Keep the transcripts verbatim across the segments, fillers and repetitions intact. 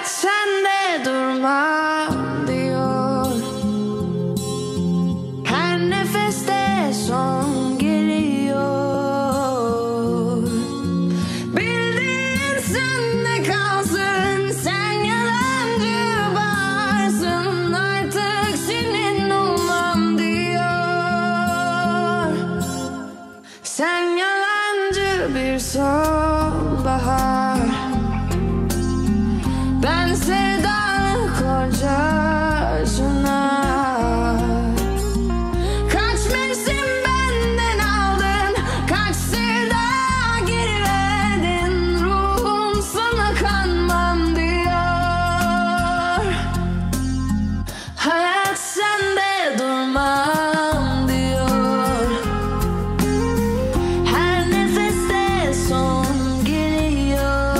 Hayat sende durmam diyor. Her nefeste son geliyor. Bildiğin sende kalsın, sen yalancı varsın, artık senin olmam diyor. Sen yalancı bir sonbahar, ben sevdalı kocasına. Kaç mevsim benden aldın, kaç sevda geri verdin, ruhum sana kanmam diyor. Hayat sende durmam diyor. Her nefeste son geliyor.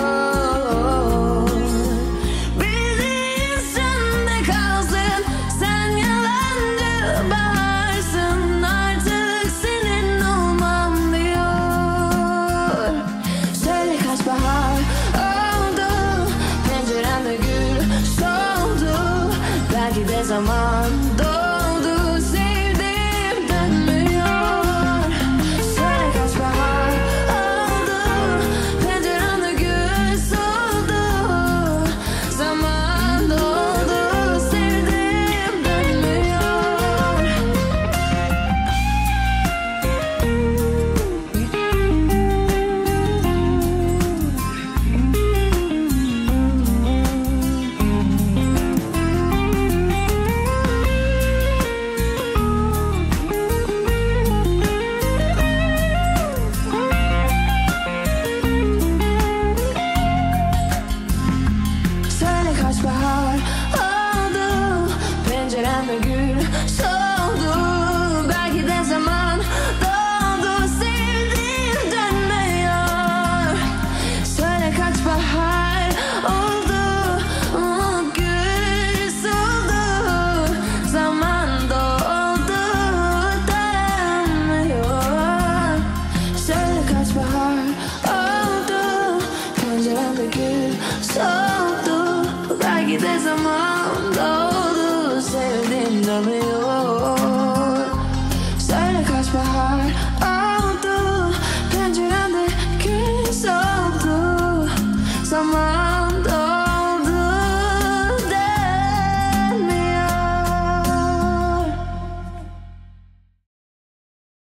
Bildiğin sende kalsın, sen yalancı varsın, artık senin olmam diyor. Söyle kaç bahar oldu, penceremde gül soldu, belki de zaman